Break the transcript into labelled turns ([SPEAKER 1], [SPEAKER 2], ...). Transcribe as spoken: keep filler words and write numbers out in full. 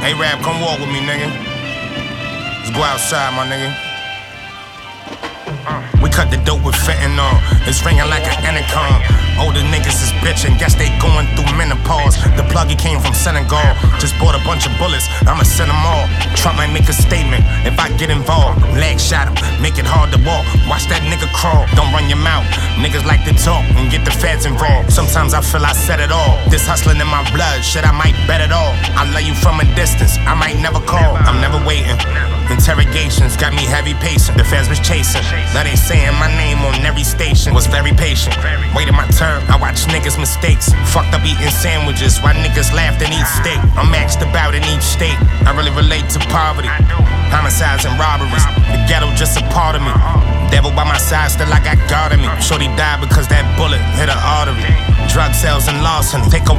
[SPEAKER 1] Hey Rap, come walk with me, nigga. Let's go outside, my nigga. We cut the dope with fentanyl. It's ringing like an intercom. Older niggas is bitchin', guess they going through menopause. The plug, he came from Senegal. Just bought a bunch of bullets, I'ma send them all. Trump might make a statement if I get involved. Leg shot him, make it hard to walk. Watch that nigga crawl, don't run your mouth. Niggas like to talk and get the feds involved. Sometimes I feel I said it all. This hustling in my blood, shit, I might bet it all. I love you from a distance, I might never call. I'm never waiting. Interrogations got me heavy pacing. The feds was chasing. Now they saying my name on every station. Was very patient. Waited my turn. I watch niggas' mistakes. Fucked up eating sandwiches while niggas laughed and eat steak. I'm maxed about in each state. I really relate to poverty. Homicides and robberies. The ghetto just a part of me. Devil by my side, still I got God in me. Shorty died because that bullet hit her artery. Drug sales and Lawson. Take a